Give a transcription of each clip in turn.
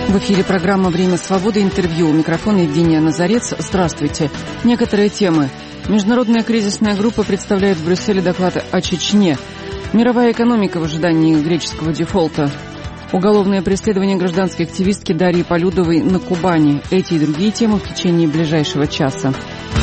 В эфире программа «Время свободы», интервью. У микрофона Евгения Назарец. Здравствуйте. Некоторые темы. Международная кризисная группа представляет в Брюсселе доклад о Чечне. Мировая экономика в ожидании греческого дефолта. Уголовное преследование гражданской активистки Дарьи Полюдовой на Кубани. Эти и другие темы в течение ближайшего часа.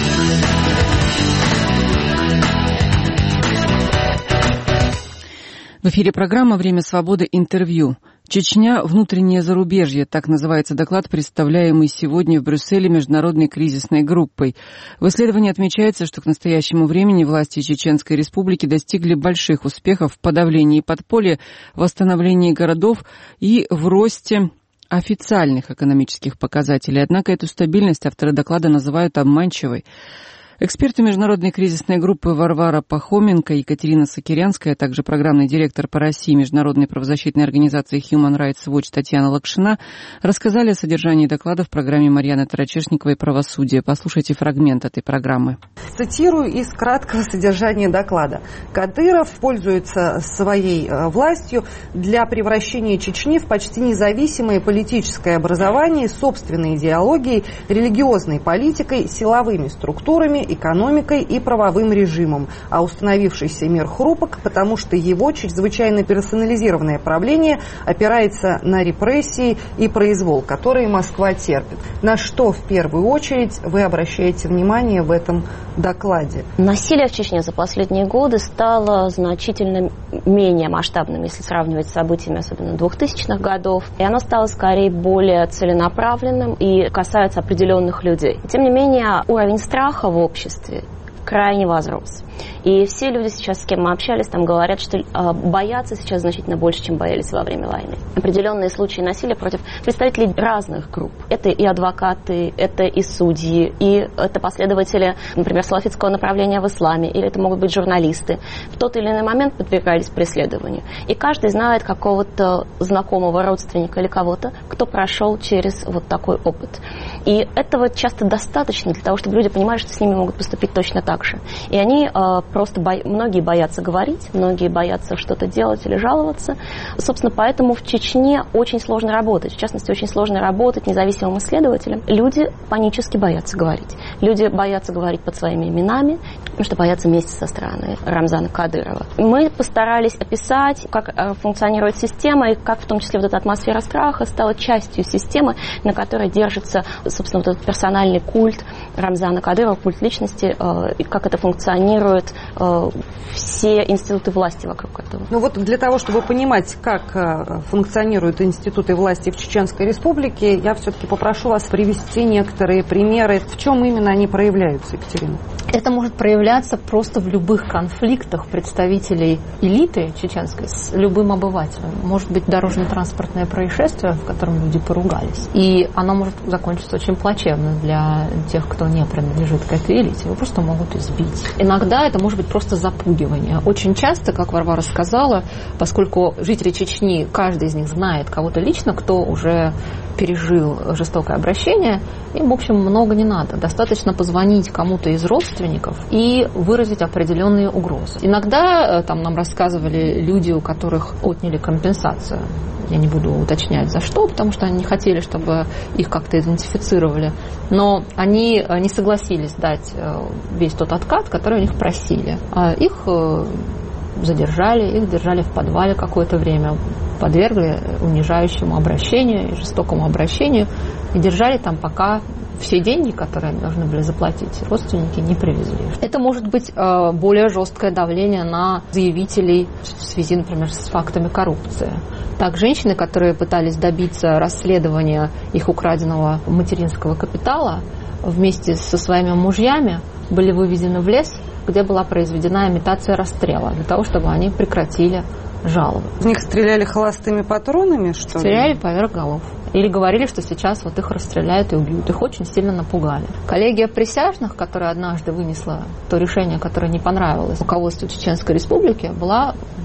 В эфире программа «Время свободы», интервью. Чечня – внутреннее зарубежье, так называется доклад, представляемый сегодня в Брюсселе Международной кризисной группой. В исследовании отмечается, что к настоящему времени власти Чеченской Республики достигли больших успехов в подавлении подполья, восстановлении городов и в росте официальных экономических показателей. Однако эту стабильность авторы доклада называют обманчивой. Эксперты Международной кризисной группы Варвара Пахоменко и Екатерина Сакирянская, а также программный директор по России Международной правозащитной организации Human Rights Watch Татьяна Лакшина рассказали о содержании доклада в программе Марьяны Тарачешниковой «Правосудие». Послушайте фрагмент этой программы. Цитирую из краткого содержания доклада. Кадыров пользуется своей властью для превращения Чечни в почти независимое политическое образование, собственной идеологией, религиозной политикой, силовыми структурами, экономикой и правовым режимом, а установившийся мир хрупок, потому что его чрезвычайно персонализированное правление опирается на репрессии и произвол, которые Москва терпит. На что в первую очередь вы обращаете внимание в этом докладе? Насилие в Чечне за последние годы стало значительно менее масштабным, если сравнивать с событиями, особенно 2000-х годов, и оно стало скорее более целенаправленным и касается определенных людей. Тем не менее, уровень страха в обществе крайне возрос. И все люди сейчас, с кем мы общались, там говорят, что боятся сейчас значительно больше, чем боялись во время войны. Определенные случаи насилия против представителей разных групп. Это и адвокаты, это и судьи, и это последователи, например, салафитского направления в исламе, или это могут быть журналисты. В тот или иной момент подвергались преследованию. И каждый знает какого-то знакомого родственника или кого-то, кто прошел через вот такой опыт. И этого часто достаточно для того, чтобы люди понимали, что с ними могут поступить точно так же. И они просто многие боятся говорить, многие боятся что-то делать или жаловаться. Собственно, поэтому в Чечне очень сложно работать. В частности, очень сложно работать независимым исследователям. Люди панически боятся говорить. Люди боятся говорить под своими именами, потому что боятся мести со стороны Рамзана Кадырова. Мы постарались описать, как функционирует система, и как в том числе вот эта атмосфера страха стала частью системы, на которой держится, собственно, вот этот персональный культ Рамзана Кадырова, культ личности, и как это функционирует, все институты власти вокруг этого. Ну вот для того, чтобы понимать, как функционируют институты власти в Чеченской Республике, я все-таки попрошу вас привести некоторые примеры. В чем именно они проявляются, Екатерина? Это может проявляться просто в любых конфликтах представителей элиты чеченской с любым обывателем. Может быть дорожно-транспортное происшествие, в котором люди поругались. И оно может закончиться очень плачевно для тех, кто не принадлежит к этой элите. Его просто могут избить. Иногда это может быть просто запугивание. Очень часто, как Варвара сказала, поскольку жители Чечни, каждый из них знает кого-то лично, кто уже пережил жестокое обращение, им, в общем, много не надо. Достаточно позвонить кому-то из родственников и выразить определенные угрозы. Иногда там нам рассказывали люди, у которых отняли компенсацию. Я не буду уточнять, за что, потому что они не хотели, чтобы их как-то идентифицировали. Но они не согласились дать весь тот откат, который у них просили. Их задержали, их держали в подвале какое-то время, подвергли унижающему обращению и жестокому обращению и держали там, пока все деньги, которые они должны были заплатить, родственники не привезли. Это может быть более жесткое давление на заявителей в связи, например, с фактами коррупции. Так, женщины, которые пытались добиться расследования их украденного материнского капитала, вместе со своими мужьями были вывезены в лес, где была произведена имитация расстрела, для того, чтобы они прекратили жалобы. В них стреляли холостыми патронами, что ли? Стреляли поверх голов. Или говорили, что сейчас вот их расстреляют и убьют. Их очень сильно напугали. Коллегия присяжных, которая однажды вынесла то решение, которое не понравилось руководству Чеченской Республики, была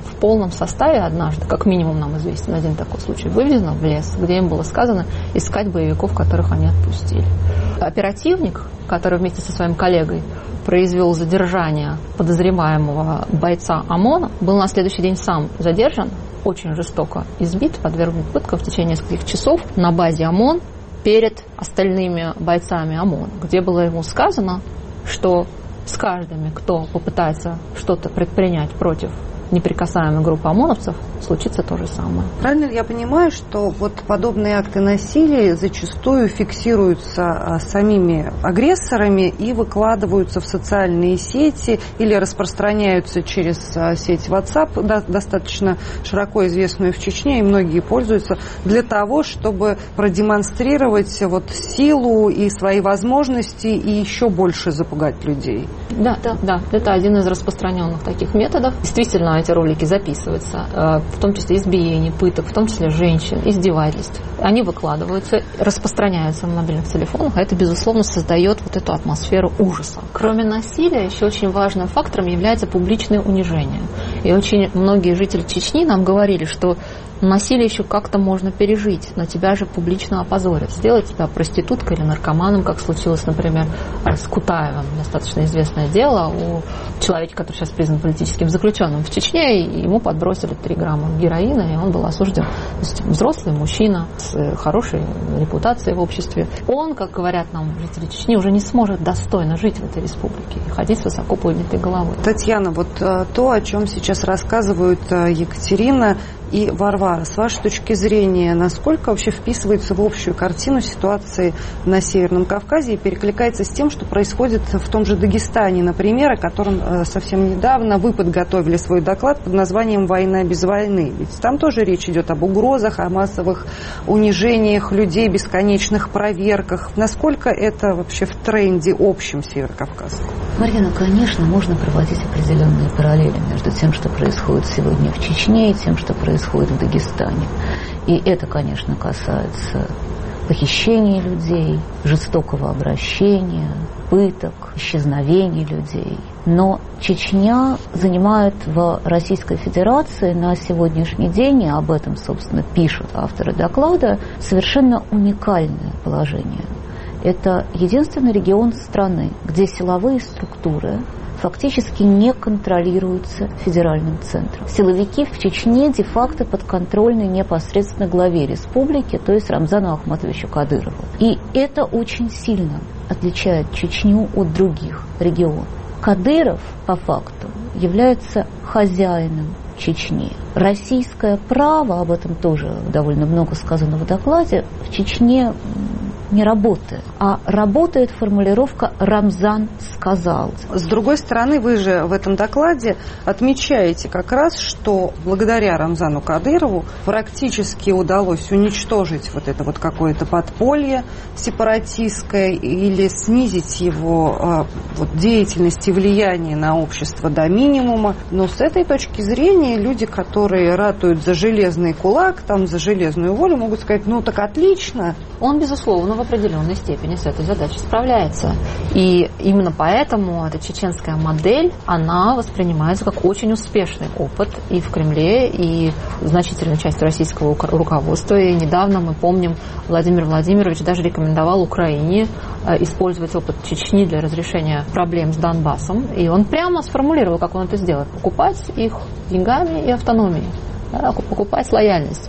в полном составе однажды, как минимум нам известен один такой случай, вывезено в лес, где им было сказано искать боевиков, которых они отпустили. Оперативник, который вместе со своим коллегой произвел задержание подозреваемого бойца ОМОНа, был на следующий день сам задержан, очень жестоко избит, подвергнут пыткам в течение нескольких часов на базе ОМОН перед остальными бойцами ОМОН, где было ему сказано, что с каждым, кто попытается что-то предпринять против неприкасаемой группы ОМОНовцев, случится то же самое. Правильно ли я понимаю, что вот подобные акты насилия зачастую фиксируются самими агрессорами и выкладываются в социальные сети или распространяются через сеть WhatsApp, достаточно широко известную в Чечне, и многие пользуются, для того, чтобы продемонстрировать вот силу и свои возможности и еще больше запугать людей? Да, это один из распространенных таких методов. Действительно, эти ролики записываются, в том числе избиений, пыток, в том числе женщин, издевательств. Они выкладываются, распространяются на мобильных телефонах, а это, безусловно, создает вот эту атмосферу ужаса. Кроме насилия, еще очень важным фактором является публичное унижение. И очень многие жители Чечни нам говорили, что насилие еще как-то можно пережить, но тебя же публично опозорят. Сделать тебя проституткой или наркоманом, как случилось, например, с Кутаевым. Достаточно известное дело у человека, который сейчас признан политическим заключенным в Чечне, и ему подбросили 3 грамма героина, и он был осужден. То есть взрослый мужчина с хорошей репутацией в обществе. Он, как говорят нам жители Чечни, уже не сможет достойно жить в этой республике и ходить с высоко поднятой головой. Татьяна, вот то, о чем сейчас рассказывают Екатерина и Варвара, с вашей точки зрения, насколько вообще вписывается в общую картину ситуации на Северном Кавказе и перекликается с тем, что происходит в том же Дагестане, например, о котором совсем недавно вы подготовили свой доклад под названием «Война без войны». Ведь там тоже речь идет об угрозах, о массовых унижениях людей, бесконечных проверках. Насколько это вообще в тренде общем Северокавказском? Марьяна, конечно, можно проводить определенные параллели между тем, что происходит сегодня в Чечне, и тем, что происходит в Дагестане. И это, конечно, касается похищения людей, жестокого обращения, пыток, исчезновений людей. Но Чечня занимает в Российской Федерации на сегодняшний день, и об этом, собственно, пишут авторы доклада, совершенно уникальное положение. Это единственный регион страны, где силовые структуры фактически не контролируются федеральным центром. Силовики в Чечне де-факто подконтрольны непосредственно главе республики, то есть Рамзану Ахматовичу Кадырову. И это очень сильно отличает Чечню от других регионов. Кадыров, по факту, является хозяином Чечни. Российское право, об этом тоже довольно много сказано в докладе, в Чечне не работает, а работает формулировка «Рамзан сказал». С другой стороны, вы же в этом докладе отмечаете как раз, что благодаря Рамзану Кадырову практически удалось уничтожить вот это вот какое-то подполье сепаратистское или снизить его деятельность и влияние на общество до минимума. Но с этой точки зрения люди, которые ратуют за железный кулак, там, за железную волю, могут сказать: ну так отлично. Он, безусловно, в определенной степени с этой задачей справляется. И именно поэтому эта чеченская модель, она воспринимается как очень успешный опыт и в Кремле, и значительной частью российского руководства. И недавно, мы помним, Владимир Владимирович даже рекомендовал Украине использовать опыт Чечни для разрешения проблем с Донбассом. И он прямо сформулировал, как он это сделает: покупать их деньгами и автономией, покупать лояльность.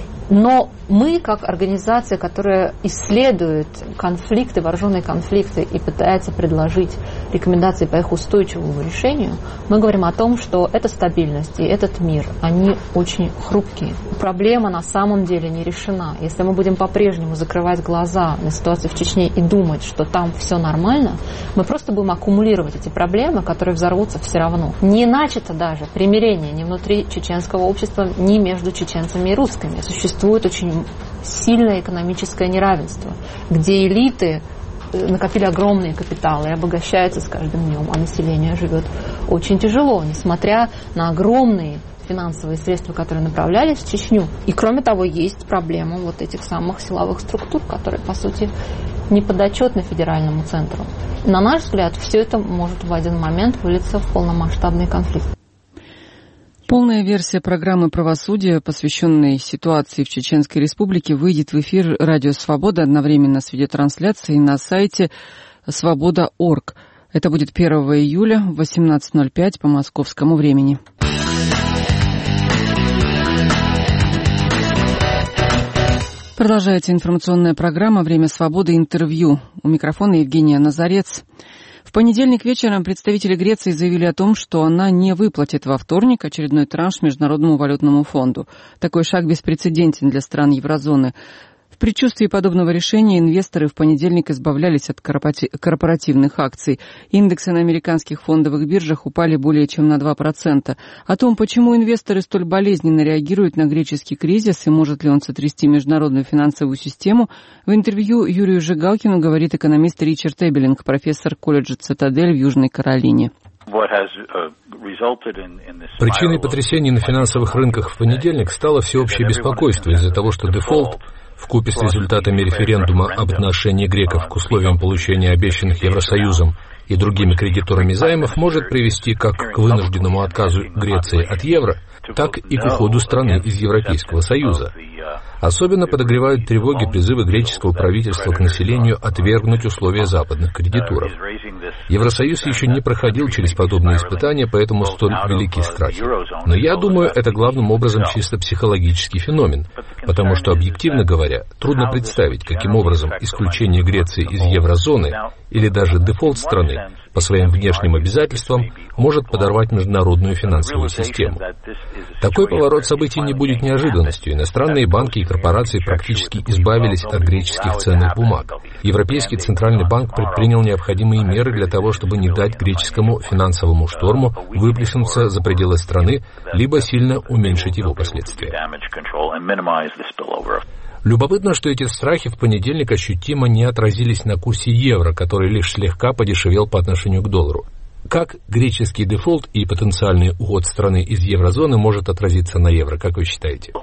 Но мы, как организация, которая исследует конфликты, вооруженные конфликты и пытается предложить рекомендации по их устойчивому решению, мы говорим о том, что эта стабильность и этот мир, они очень хрупкие. Проблема на самом деле не решена. Если мы будем по-прежнему закрывать глаза на ситуацию в Чечне и думать, что там все нормально, мы просто будем аккумулировать эти проблемы, которые взорвутся все равно. Не начато даже примирение ни внутри чеченского общества, ни между чеченцами и русскими. Существует очень сильное экономическое неравенство, где элиты накопили огромные капиталы и обогащаются с каждым днем, а население живет очень тяжело, несмотря на огромные финансовые средства, которые направлялись в Чечню. И кроме того, есть проблема вот этих самых силовых структур, которые, по сути, не подотчетны федеральному центру. На наш взгляд, все это может в один момент вылиться в полномасштабный конфликт. Полная версия программы «Правосудие», посвященной ситуации в Чеченской Республике, выйдет в эфир «Радио Свобода» одновременно с видеотрансляцией на сайте «Свобода.орг». Это будет 1 июля в 18:05 по московскому времени. Продолжается информационная программа «Время свободы. Интервью». У микрофона Евгения Назарец. В понедельник вечером представители Греции заявили о том, что она не выплатит во вторник очередной транш Международному валютному фонду. Такой шаг беспрецедентен для стран еврозоны. В предчувствии подобного решения инвесторы в понедельник избавлялись от корпоративных акций. Индексы на американских фондовых биржах упали более чем на 2%. О том, почему инвесторы столь болезненно реагируют на греческий кризис и может ли он сотрясти международную финансовую систему, в интервью Юрию Жигалкину говорит экономист Ричард Эбелинг, профессор колледжа «Цитадель» в Южной Каролине. Причиной потрясений на финансовых рынках в понедельник стало всеобщее беспокойство из-за того, что дефолт вкупе с результатами референдума об отношении греков к условиям получения обещанных Евросоюзом и другими кредиторами займов может привести как к вынужденному отказу Греции от евро, так и к уходу страны из Европейского Союза. Особенно подогревают тревоги призывы греческого правительства к населению отвергнуть условия западных кредиторов. Евросоюз еще не проходил через подобные испытания, поэтому столь велики страхи. Но я думаю, это главным образом чисто психологический феномен, потому что, объективно говоря, трудно представить, каким образом исключение Греции из еврозоны или даже дефолт страны по своим внешним обязательствам может подорвать международную финансовую систему. Такой поворот событий не будет неожиданностью. Иностранные банки и корпорации практически избавились от греческих ценных бумаг. Европейский центральный банк предпринял необходимые меры для того, чтобы не дать греческому финансовому шторму выплеснуться за пределы страны, либо сильно уменьшить его последствия. Любопытно, что эти страхи в понедельник ощутимо не отразились на курсе евро, который лишь слегка подешевел по отношению к доллару. Как греческий дефолт и потенциальный уход страны из еврозоны может отразиться на евро, как вы считаете?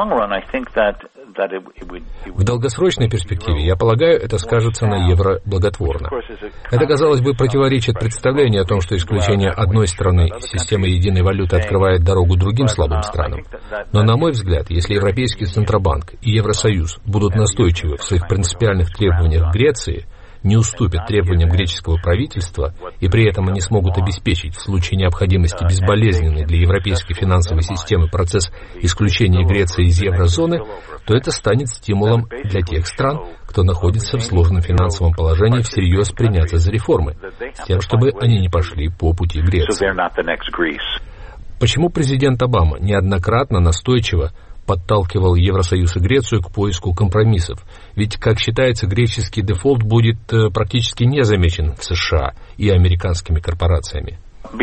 В долгосрочной перспективе, я полагаю, это скажется на евро благотворно. Это, казалось бы, противоречит представлению о том, что исключение одной страны из системы единой валюты открывает дорогу другим слабым странам. Но, на мой взгляд, если Европейский Центробанк и Евросоюз будут настойчивы в своих принципиальных требованиях к Греции, не уступят требованиям греческого правительства, и при этом они смогут обеспечить в случае необходимости безболезненный для европейской финансовой системы процесс исключения Греции из еврозоны, то это станет стимулом для тех стран, кто находится в сложном финансовом положении, всерьез приняться за реформы, с тем, чтобы они не пошли по пути Греции. Почему президент Обама неоднократно настойчиво подталкивал Евросоюз и Грецию к поиску компромиссов? Ведь, как считается, греческий дефолт будет практически не замечен в США и американскими корпорациями.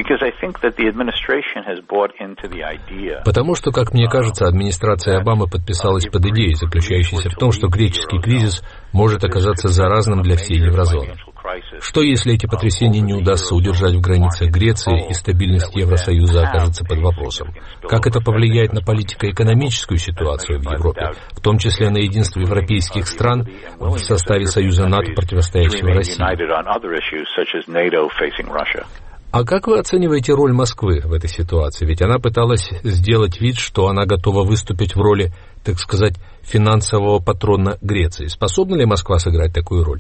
Потому что, как мне кажется, администрация Обамы подписалась под идеей, заключающейся в том, что греческий кризис может оказаться заразным для всей еврозоны. Что, если эти потрясения не удастся удержать в границах Греции и стабильность Евросоюза окажется под вопросом? Как это повлияет на политико-экономическую ситуацию в Европе, в том числе на единство европейских стран в составе Союза НАТО, противостоящего России? А как вы оцениваете роль Москвы в этой ситуации? Ведь она пыталась сделать вид, что она готова выступить в роли, так сказать, финансового патрона Греции. Способна ли Москва сыграть такую роль?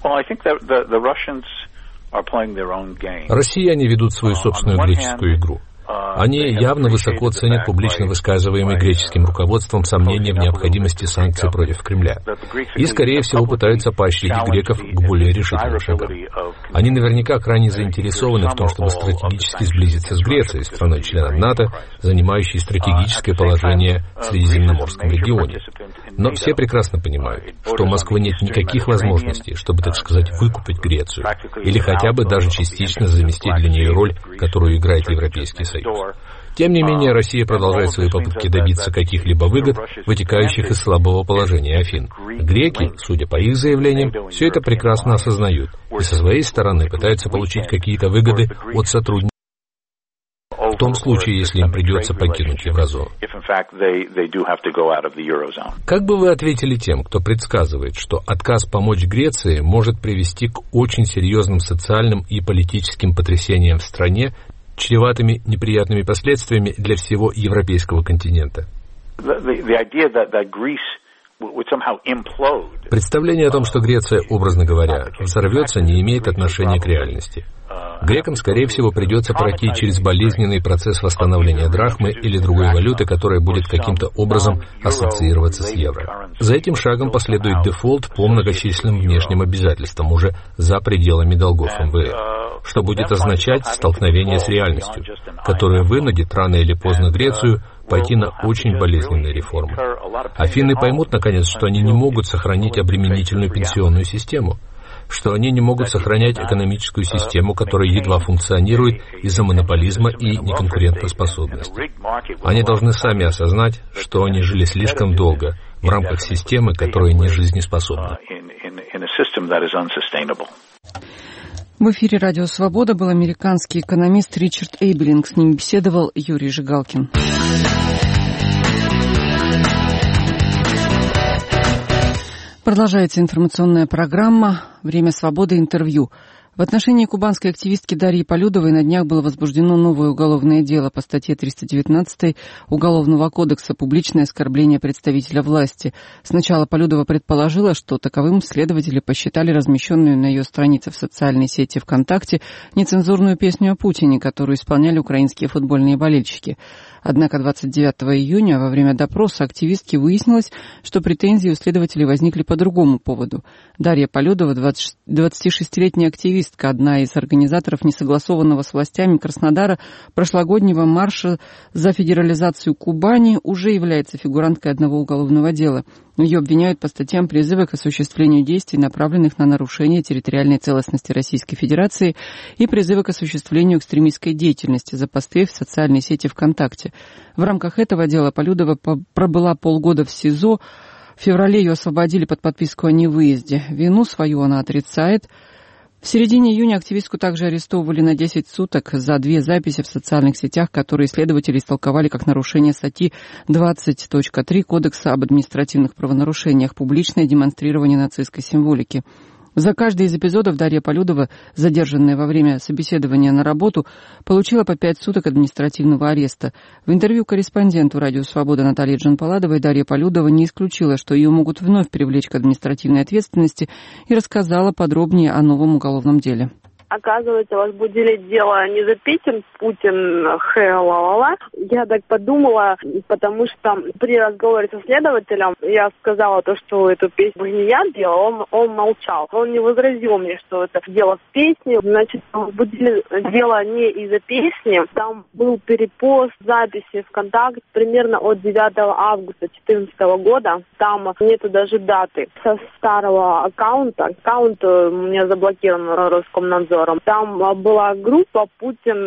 Россияне ведут свою собственную греческую игру. Они явно высоко ценят публично высказываемые греческим руководством сомнения в необходимости санкций против Кремля. И, скорее всего, пытаются поощрить греков к более решительным шагам. Они наверняка крайне заинтересованы в том, чтобы стратегически сблизиться с Грецией, страной-членом НАТО, занимающей стратегическое положение в Средиземноморском регионе. Но все прекрасно понимают, что у Москвы нет никаких возможностей, чтобы, так сказать, выкупить Грецию, или хотя бы даже частично заместить для нее роль, которую играет Европейский Союз. Тем не менее, Россия продолжает свои попытки добиться каких-либо выгод, вытекающих из слабого положения Афин. Греки, судя по их заявлениям, все это прекрасно осознают и со своей стороны пытаются получить какие-то выгоды от сотрудничества, в том случае, если им придется покинуть еврозону. Как бы вы ответили тем, кто предсказывает, что отказ помочь Греции может привести к очень серьезным социальным и политическим потрясениям в стране, чреватыми неприятными последствиями для всего европейского континента. Представление о том, что Греция, образно говоря, взорвется, не имеет отношения к реальности. Грекам, скорее всего, придется пройти через болезненный процесс восстановления драхмы или другой валюты, которая будет каким-то образом ассоциироваться с евро. За этим шагом последует дефолт по многочисленным внешним обязательствам уже за пределами долгов МВФ, что будет означать столкновение с реальностью, которая вынудит рано или поздно Грецию пойти на очень болезненные реформы. Афины поймут, наконец, что они не могут сохранить обременительную пенсионную систему, что они не могут сохранять экономическую систему, которая едва функционирует из-за монополизма и неконкурентоспособности. Они должны сами осознать, что они жили слишком долго в рамках системы, которая не жизнеспособна. В эфире «Радио Свобода» был американский экономист Ричард Эйбелинг. С ним беседовал Юрий Жигалкин. Продолжается информационная программа «Время свободы. Интервью». В отношении кубанской активистки Дарьи Полюдовой на днях было возбуждено новое уголовное дело по статье 319 Уголовного кодекса «Публичное оскорбление представителя власти». Сначала Полюдова предположила, что таковым следователи посчитали размещенную на ее странице в социальной сети ВКонтакте нецензурную песню о Путине, которую исполняли украинские футбольные болельщики. Однако 29 июня во время допроса активистки выяснилось, что претензии у следователей возникли по другому поводу. Дарья Полюдова, 26-летняя активистка, одна из организаторов несогласованного с властями Краснодара прошлогоднего марша за федерализацию Кубани, уже является фигуранткой одного уголовного дела. Ее обвиняют по статьям призыва к осуществлению действий, направленных на нарушение территориальной целостности Российской Федерации, и призыва к осуществлению экстремистской деятельности за посты в социальной сети ВКонтакте. В рамках этого дела Полюдова пробыла полгода в СИЗО. В феврале ее освободили под подписку о невыезде. Вину свою она отрицает. В середине июня активистку также арестовывали на 10 суток за 2 записи в социальных сетях, которые следователи истолковали как нарушение статьи 20.3 Кодекса об административных правонарушениях, публичное демонстрирование нацистской символики. За каждый из эпизодов Дарья Полюдова, задержанная во время собеседования на работу, получила по 5 суток административного ареста. В интервью корреспонденту «Радио Свобода» Наталье Джанпаладовой Дарья Полюдова не исключила, что ее могут вновь привлечь к административной ответственности, и рассказала подробнее о новом уголовном деле. Оказывается, возбудили дело не за Путин, ла-ла-ла. Я так подумала, потому что при разговоре со следователем я сказала то, что эту песню не я делала, он молчал. Он не возразил мне, что это дело в песне. Значит, возбудили дело не из-за песни. Там был перепост записи ВКонтакте примерно от 9 августа 2014 года. Там нету даже даты. Со старого аккаунта. Аккаунт у меня заблокирован Роскомнадзором. Там была группа «Путин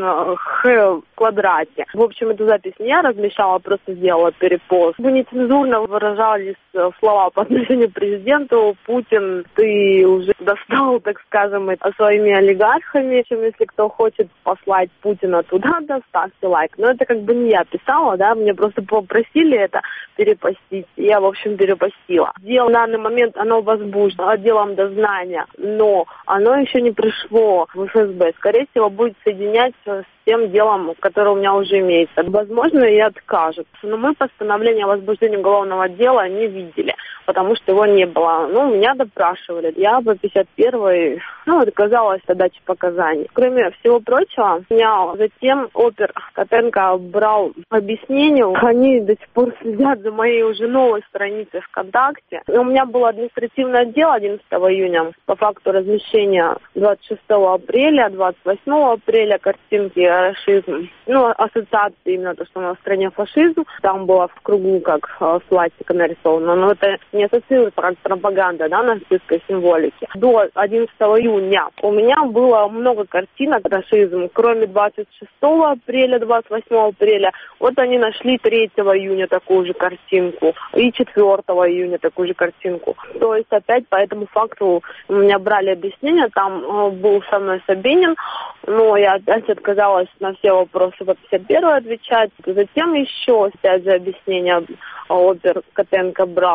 в квадрате». В общем, эту запись не я размещала, просто сделала перепост. Вы нецензурно выражались слова по отношению к президенту. Путин, ты уже достал, так скажем, своими олигархами. Если кто хочет послать Путина туда, да, ставьте лайк. Но это как бы не я писала, да, мне просто попросили это перепостить. Я, в общем, перепостила. Дело на данный момент, оно возбуждено отделом дознания, но оно еще не пришло в ФСБ. Скорее всего, будет соединять с тем делом, которое у меня уже имеется. Возможно, и откажут. Но мы постановление о возбуждении уголовного дела не видели, потому что его не было. Меня допрашивали. Я по 51-й, отказалась от дачи показаний. Кроме всего прочего, меня затем опер Котенко брал объяснение. Они до сих пор следят за моей уже новой страницей ВКонтакте. И у меня было административное дело 11 июня по факту размещения 26 апреля, 28 апреля картинки расизм. Ассоциации именно то, что у нас в стране фашизм. Там было в кругу как с пластика нарисовано. Но это не ассоциируется как пропаганда, да, нацистской символики. До 11 июня у меня было много картинок расизм. Кроме 26 апреля, 28 апреля. Вот они нашли 3 июня такую же картинку. И 4 июня такую же картинку. То есть опять по этому факту у меня брали объяснение. Там был со мной Собянин. Но я опять отказалась на все вопросы по 51-й отвечать. Затем еще, опять же, объяснение опер Котенко брал.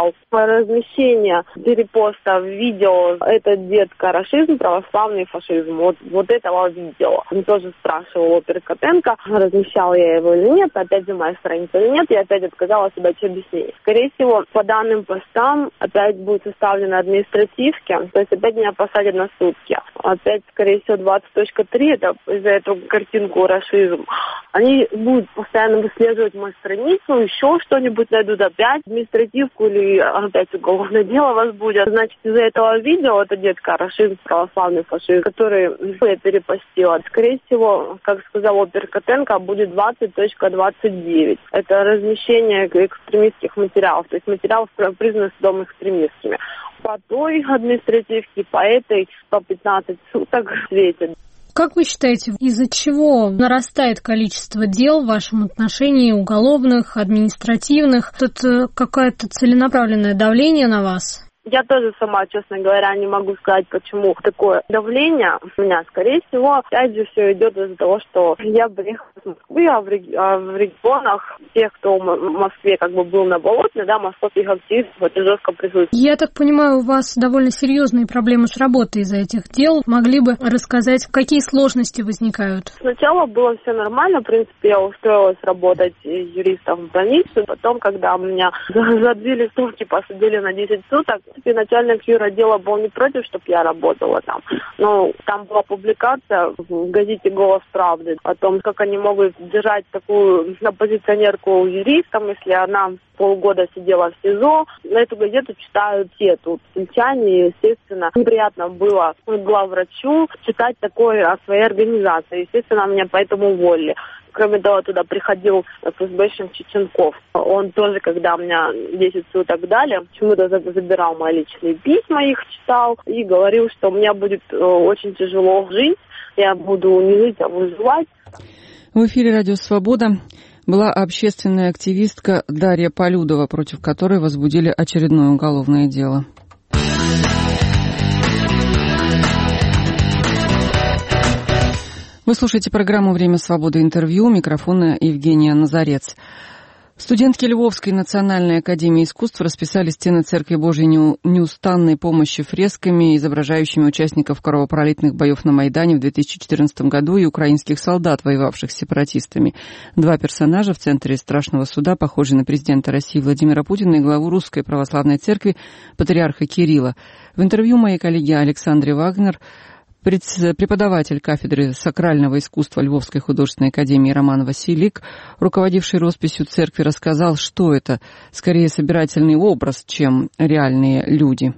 размещение перепоста видео «Это детка расизм, православный фашизм». Вот этого видео. Он тоже спрашивал у Перкотенко, размещала я его или нет, опять же моя страница или нет, я опять отказала себе от объяснений. Скорее всего, по данным постам опять будет составлена административки, то есть опять меня посадят на сутки. Опять, скорее всего, 20.3, это из-за эту картинку расизм. Они будут постоянно выслеживать мою страницу, еще что-нибудь найдут, опять административку или опять уголовное дело вас будет. Значит, из-за этого видео, это детка расизм, православный фашизм, который я перепостила. Скорее всего, как сказал Перкотенко, будет 20.29. Это размещение экстремистских материалов, то есть материалов, признанных судом экстремистскими. По той административке, по этой, по 15 суток светит. Как вы считаете, из-за чего нарастает количество дел в вашем отношении, уголовных, административных? Тут какое-то целенаправленное давление на вас? Я тоже сама, честно говоря, не могу сказать, почему такое давление у меня. Скорее всего, опять же, все идет из-за того, что я приехала из Москвы, а в регионах тех, кто в Москве как бы был на Болотной, да, московских активистов, это жестко присутствует. Я так понимаю, у вас довольно серьезные проблемы с работой из-за этих дел. Могли бы рассказать, какие сложности возникают? Сначала было все нормально, в принципе, я устроилась работать юристом в больницу. Потом, когда меня задвили стульки, посадили на 10 суток, начальник юротдела был не против, чтобы я работала там. Но там была публикация в газете «Голос правды» о том, как они могут держать такую оппозиционерку юристом, если она полгода сидела в СИЗО. Эту газету читают все тут сельчане, и, естественно, неприятно было главврачу читать такое о своей организации. Естественно, меня поэтому уволили. Кроме того, туда приходил ФСБшник Чеченков. Он тоже, когда меня 10 суток дали, почему-то забирал мои личные письма, их читал, и говорил, что мне будет очень тяжело жить, я буду не жить, а выживать. В эфире «Радио Свобода» была общественная активистка Дарья Полюдова, против которой возбудили очередное уголовное дело. Вы слушаете программу «Время свободы. Интервью». У микрофона Евгения Назарец. Студентки Львовской национальной академии искусств расписали стены Церкви Божьей неустанной помощи фресками, изображающими участников кровопролитных боев на Майдане в 2014 году и украинских солдат, воевавших с сепаратистами. Два персонажа в центре страшного суда, похожие на президента России Владимира Путина и главу Русской Православной Церкви, патриарха Кирилла. В интервью моей коллеги Александре Вагнер преподаватель кафедры сакрального искусства Львовской художественной академии Роман Василик, руководивший росписью церкви, рассказал, что это скорее собирательный образ, чем реальные люди.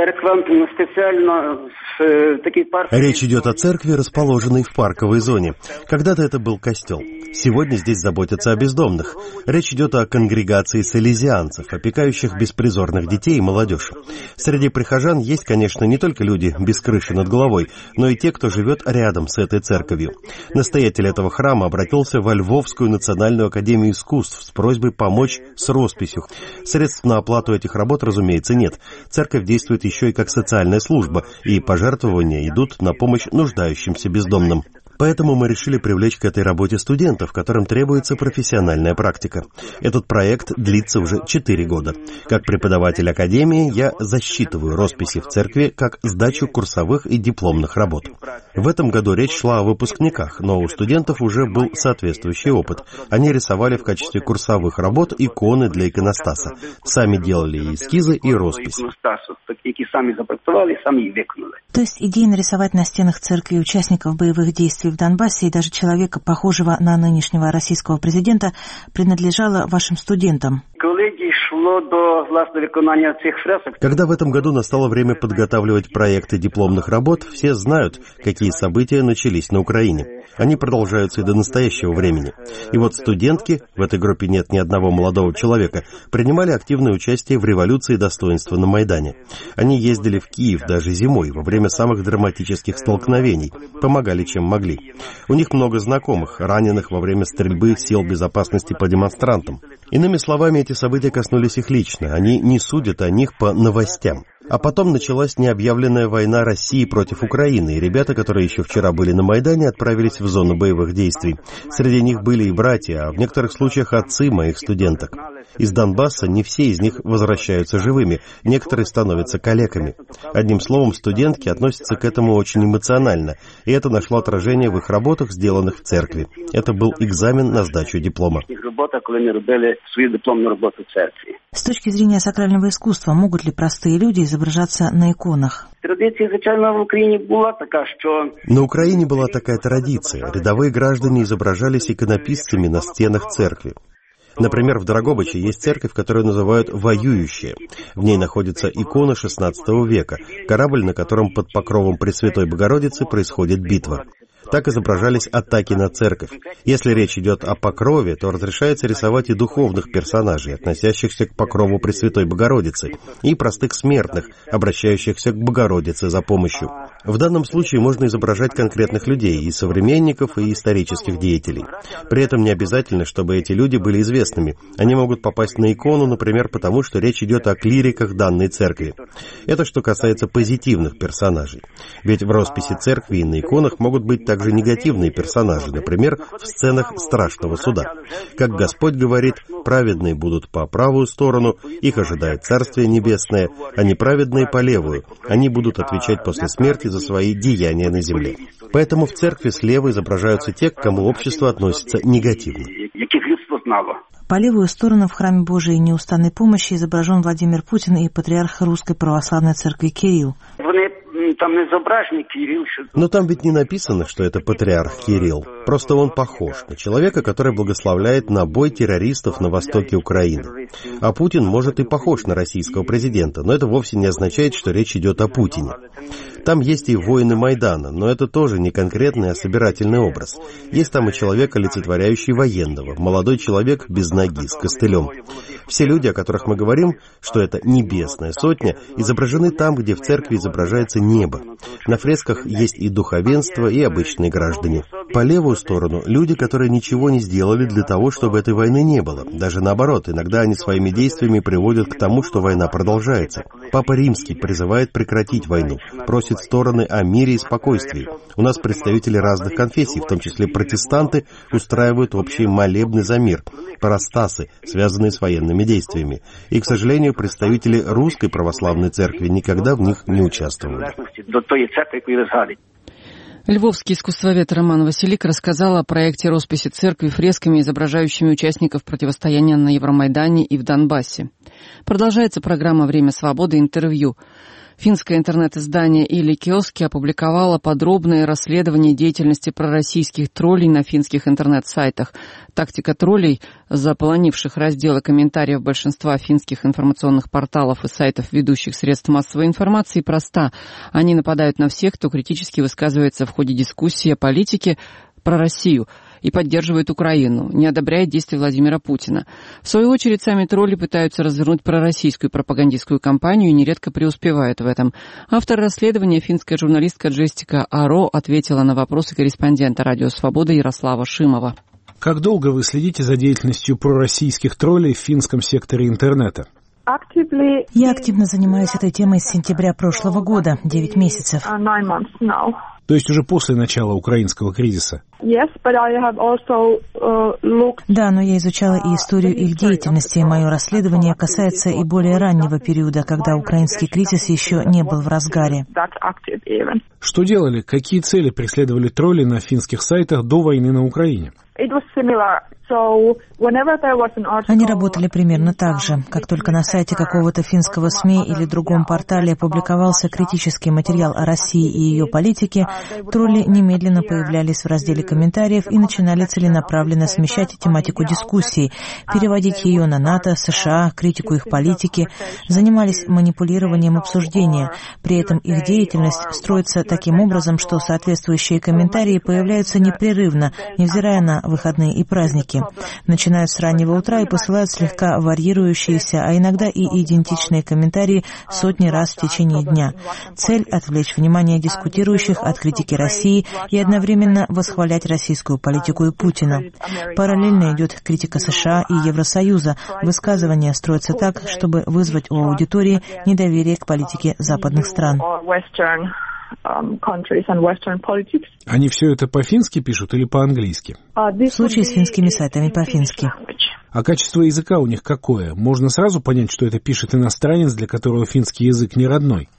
Речь идет о церкви, расположенной в парковой зоне. Когда-то это был костел. Сегодня здесь заботятся о бездомных. Речь идет о конгрегации салезианцев, опекающих беспризорных детей и молодежь. Среди прихожан есть, конечно, не только люди без крыши над головой, но и те, кто живет рядом с этой церковью. Настоятель этого храма обратился во Львовскую национальную академию искусств с просьбой помочь с росписью. Средств на оплату этих работ, разумеется, нет. Церковь действует еще и как социальная служба, и пожертвования идут на помощь нуждающимся бездомным. Поэтому мы решили привлечь к этой работе студентов, которым требуется профессиональная практика. Этот проект длится уже 4 года. Как преподаватель академии я засчитываю росписи в церкви как сдачу курсовых и дипломных работ. В этом году речь шла о выпускниках, но у студентов уже был соответствующий опыт. Они рисовали в качестве курсовых работ иконы для иконостаса. Сами делали эскизы и роспись. То есть идея нарисовать на стенах церкви участников боевых действий в Донбассе и даже человека, похожего на нынешнего российского президента, принадлежала вашим студентам? Когда в этом году настало время подготавливать проекты дипломных работ, все знают, какие события начались на Украине. Они продолжаются и до настоящего времени. И вот студентки, в этой группе нет ни одного молодого человека, принимали активное участие в революции достоинства на Майдане. Они ездили в Киев даже зимой, во время самых драматических столкновений, помогали чем могли. У них много знакомых, раненых во время стрельбы сил безопасности по демонстрантам. Иными словами, эти события коснулись их лично, они не судят о них по новостям. А потом началась необъявленная война России против Украины, и ребята, которые еще вчера были на Майдане, отправились в зону боевых действий. Среди них были и братья, а в некоторых случаях отцы моих студенток. Из Донбасса не все из них возвращаются живыми, некоторые становятся калеками. Одним словом, студентки относятся к этому очень эмоционально, и это нашло отражение в их работах, сделанных в церкви. Это был экзамен на сдачу диплома. С точки зрения сакрального искусства, могут ли простые люди изображаться на иконах? На Украине была такая традиция. Рядовые граждане изображались иконописцами на стенах церкви. Например, в Драгобыче есть церковь, которую называют «Воюющая». В ней находится икона XVI века, корабль, на котором под покровом Пресвятой Богородицы происходит битва. Так изображались атаки на церковь. Если речь идет о покрове, то разрешается рисовать и духовных персонажей, относящихся к покрову Пресвятой Богородицы, и простых смертных, обращающихся к Богородице за помощью. В данном случае можно изображать конкретных людей, и современников, и исторических деятелей. При этом не обязательно, чтобы эти люди были известными. Они могут попасть на икону, например, потому что речь идет о клириках данной церкви. Это что касается позитивных персонажей. Ведь в росписи церкви и на иконах могут быть также негативные персонажи, например, в сценах страшного суда. Как Господь говорит, праведные будут по правую сторону, их ожидает Царствие Небесное, а неправедные по левую. Они будут отвечать после смерти за свои деяния на земле. Поэтому в церкви слева изображаются те, к кому общество относится негативно. По левую сторону в храме Божией неустанной помощи изображен Владимир Путин и патриарх Русской Православной Церкви Кирилл. Но там ведь не написано, что это патриарх Кирилл. Просто он похож на человека, который благословляет на бой террористов на востоке Украины. А Путин, может, и похож на российского президента, но это вовсе не означает, что речь идет о Путине. Там есть и воины Майдана, но это тоже не конкретный, а собирательный образ. Есть там и человек, олицетворяющий военного, молодой человек без ноги, с костылем. Все люди, о которых мы говорим, что это небесная сотня, изображены там, где в церкви изображается небо. На фресках есть и духовенство, и обычные граждане. По левую сторону люди, которые ничего не сделали для того, чтобы этой войны не было. Даже наоборот, иногда они своими действиями приводят к тому, что война продолжается. Папа Римский призывает прекратить войну, просит стороны о мире и спокойствии. У нас представители разных конфессий, в том числе протестанты, устраивают общие молебны за мир, парастасы, связанные с военными действиями. И, к сожалению, представители Русской Православной Церкви никогда в них не участвовали. Львовский искусствовед Роман Василик рассказал о проекте росписи церкви фресками, изображающими участников противостояния на Евромайдане и в Донбассе. Продолжается программа «Время свободы. Интервью». Финское интернет-издание «Или Киоски» опубликовало подробное расследование деятельности пророссийских троллей на финских интернет-сайтах. Тактика троллей, заполонивших разделы комментариев большинства финских информационных порталов и сайтов ведущих средств массовой информации, проста. Они нападают на всех, кто критически высказывается в ходе дискуссии о политике про Россию и поддерживает Украину, не одобряет действия Владимира Путина. В свою очередь, сами тролли пытаются развернуть пророссийскую пропагандистскую кампанию и нередко преуспевают в этом. Автор расследования, финская журналистка Джестика Аро, ответила на вопросы корреспондента «Радио Свобода» Ярослава Шимова. Как долго вы следите за деятельностью пророссийских троллей в финском секторе интернета? Я активно занимаюсь этой темой с сентября прошлого года, 9 месяцев. То есть уже после начала украинского кризиса? Да, но я изучала и историю их деятельности, и мое расследование касается и более раннего периода, когда украинский кризис еще не был в разгаре. Что делали? Какие цели преследовали тролли на финских сайтах до войны на Украине? Они работали примерно так же. Как только на сайте какого-то финского СМИ или другом портале опубликовался критический материал о России и ее политике, тролли немедленно появлялись в разделе комментариев и начинали целенаправленно смещать тематику дискуссий, переводить ее на НАТО, США, критику их политики, занимались манипулированием обсуждения. При этом их деятельность строится таким образом, что соответствующие комментарии появляются непрерывно, невзирая на выходные и праздники. Начинают с раннего утра и посылают слегка варьирующиеся, а иногда и идентичные комментарии сотни раз в течение дня. Цель — отвлечь внимание дискутирующих от критики России и одновременно восхвалять российскую политику и Путина. Параллельно идет критика США и Евросоюза. Высказывания строятся так, чтобы вызвать у аудитории недоверие к политике западных стран. Они все это по-фински пишут или по-английски? В случае с финскими сайтами по-фински. А качество языка у них какое? Можно сразу понять, что это пишет иностранец, для которого финский язык не родной?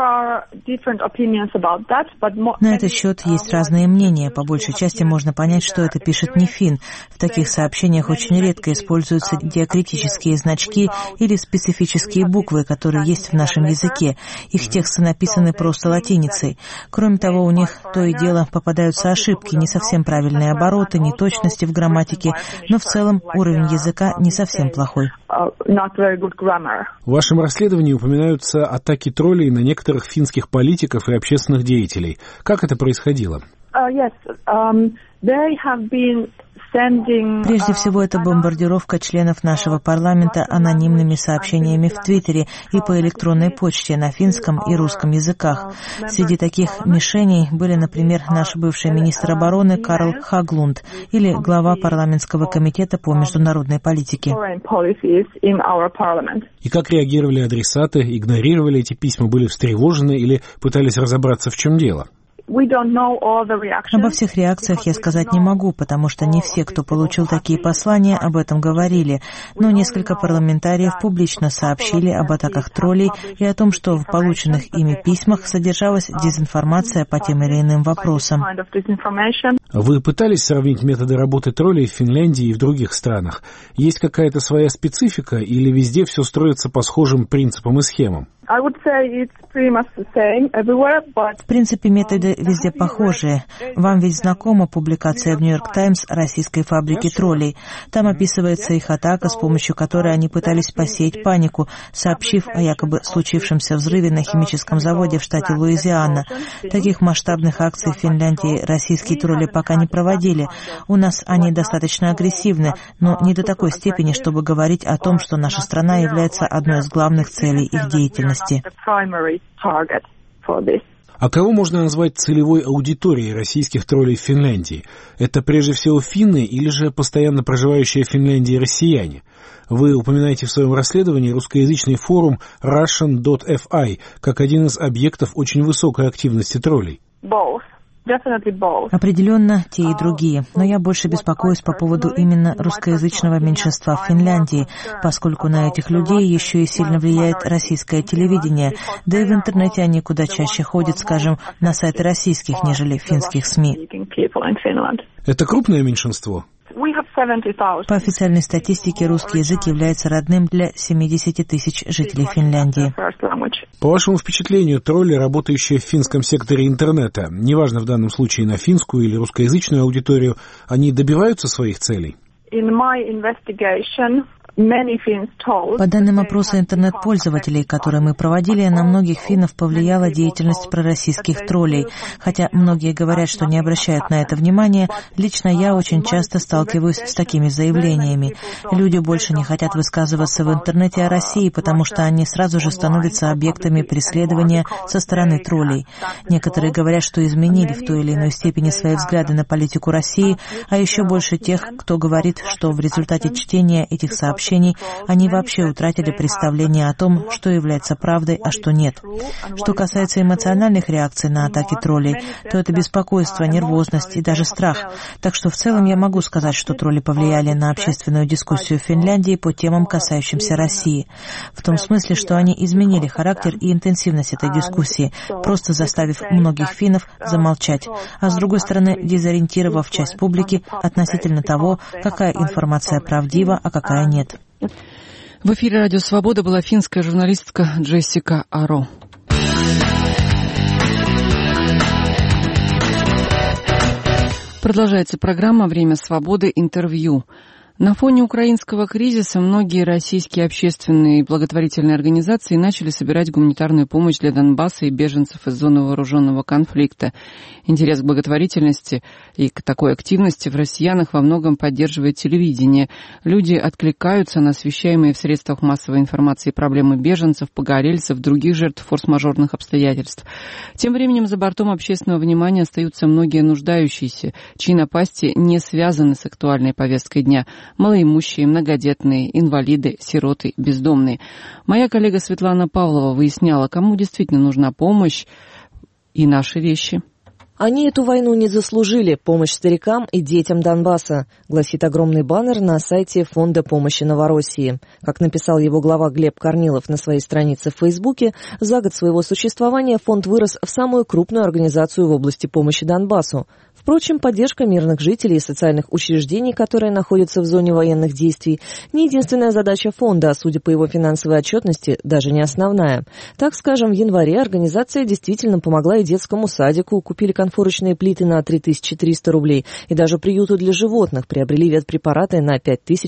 На этот счет есть разные мнения. По большей части можно понять, что это пишет не финн. В таких сообщениях очень редко используются диакритические значки или специфические буквы, которые есть в нашем языке. Их тексты написаны просто латиницей. Кроме того, у них то и дело попадаются ошибки, не совсем правильные обороты, неточности в грамматике, но в целом уровень языка не совсем плохой. В вашем расследовании упоминаются атаки троллей на некоторых финских политиков и общественных деятелей. Как это происходило? Прежде всего, это бомбардировка членов нашего парламента анонимными сообщениями в Твиттере и по электронной почте на финском и русском языках. Среди таких мишеней были, например, наш бывший министр обороны Карл Хаглунд или глава парламентского комитета по международной политике. И как реагировали адресаты? Игнорировали эти письма, были встревожены или пытались разобраться, в чем дело? Обо всех реакциях я сказать не могу, потому что не все, кто получил такие послания, об этом говорили. Но несколько парламентариев публично сообщили об атаках троллей и о том, что в полученных ими письмах содержалась дезинформация по тем или иным вопросам. Вы пытались сравнить методы работы троллей в Финляндии и в других странах? Есть какая-то своя специфика или везде все строится по схожим принципам и схемам? В принципе, методы везде похожие. Вам ведь знакома публикация в «Нью-Йорк Таймс» российской фабрики троллей. Там описывается их атака, с помощью которой они пытались посеять панику, сообщив о якобы случившемся взрыве на химическом заводе в штате Луизиана. Таких масштабных акций в Финляндии российские тролли пока не проводили. У нас они достаточно агрессивны, но не до такой степени, чтобы говорить о том, что наша страна является одной из главных целей их деятельности. А кого можно назвать целевой аудиторией российских троллей в Финляндии? Это прежде всего финны или же постоянно проживающие в Финляндии россияне? Вы упоминаете в своем расследовании русскоязычный форум Russian.fi как один из объектов очень высокой активности троллей. Определенно, те и другие. Но я больше беспокоюсь по поводу именно русскоязычного меньшинства в Финляндии, поскольку на этих людей еще и сильно влияет российское телевидение, да и в интернете они куда чаще ходят, скажем, на сайты российских, нежели финских СМИ. Это крупное меньшинство? По официальной статистике, русский язык является родным для 70 тысяч жителей Финляндии. По вашему впечатлению, тролли, работающие в финском секторе интернета, неважно в данном случае на финскую или русскоязычную аудиторию, они добиваются своих целей? По данным опроса интернет-пользователей, которые мы проводили, на многих финнов повлияла деятельность пророссийских троллей. Хотя многие говорят, что не обращают на это внимания, лично я очень часто сталкиваюсь с такими заявлениями. Люди больше не хотят высказываться в интернете о России, потому что они сразу же становятся объектами преследования со стороны троллей. Некоторые говорят, что изменили в той или иной степени свои взгляды на политику России, а еще больше тех, кто говорит, что в результате чтения этих сообщений они вообще утратили представление о том, что является правдой, а что нет. Что касается эмоциональных реакций на атаки троллей, то это беспокойство, нервозность и даже страх. Так что в целом я могу сказать, что тролли повлияли на общественную дискуссию в Финляндии по темам, касающимся России. В том смысле, что они изменили характер и интенсивность этой дискуссии, просто заставив многих финнов замолчать, а с другой стороны, дезориентировав часть публики относительно того, какая информация правдива, а какая нет. В эфире «Радио Свобода» была финская журналистка Джессика Аро. Продолжается программа «Время свободы. Интервью». На фоне украинского кризиса многие российские общественные и благотворительные организации начали собирать гуманитарную помощь для Донбасса и беженцев из зоны вооруженного конфликта. Интерес к благотворительности и к такой активности в россиянах во многом поддерживает телевидение. Люди откликаются на освещаемые в средствах массовой информации проблемы беженцев, погорельцев, других жертв форс-мажорных обстоятельств. Тем временем за бортом общественного внимания остаются многие нуждающиеся, чьи напасти не связаны с актуальной повесткой дня. Малоимущие, многодетные, инвалиды, сироты, бездомные. Моя коллега Светлана Павлова выясняла, кому действительно нужна помощь и наши вещи. «Они эту войну не заслужили. Помощь старикам и детям Донбасса», гласит огромный баннер на сайте Фонда помощи Новороссии. Как написал его глава Глеб Корнилов на своей странице в Фейсбуке, за год своего существования фонд вырос в самую крупную организацию в области помощи Донбассу. Впрочем, поддержка мирных жителей и социальных учреждений, которые находятся в зоне военных действий, не единственная задача фонда, а судя по его финансовой отчетности, даже не основная. Так, скажем, в январе организация действительно помогла и детскому садику, купили конфорочные плиты на 3300 рублей, и даже приюту для животных приобрели ветпрепараты на